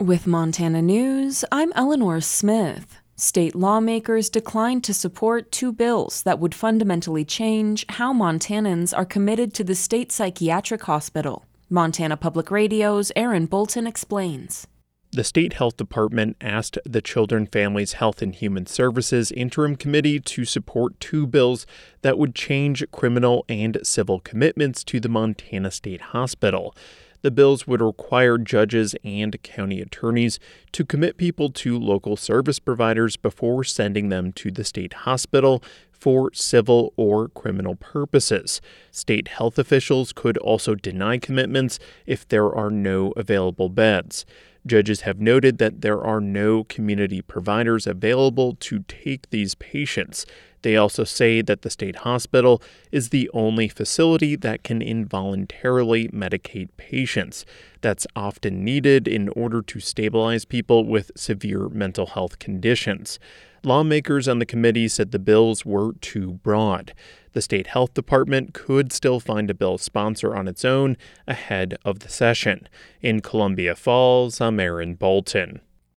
With Montana News, I'm Eleanor Smith. State lawmakers declined to support two bills that would fundamentally change how Montanans are committed to the state psychiatric hospital. Montana Public Radio's Aaron Bolton explains. The State Health Department asked the Children, Families, Health and Human Services Interim Committee to support two bills that would change criminal and civil commitments to the Montana State Hospital. The bills would require judges and county attorneys to commit people to local service providers before sending them to the state hospital for civil or criminal purposes. State health officials could also deny commitments if there are no available beds. Judges have noted that there are no community providers available to take these patients. They also say that the state hospital is the only facility that can involuntarily medicate patients. That's often needed in order to stabilize people with severe mental health conditions. Lawmakers on the committee said the bills were too broad. The State Health Department could still find a bill sponsor on its own ahead of the session. In Columbia Falls, I'm Aaron Bolton.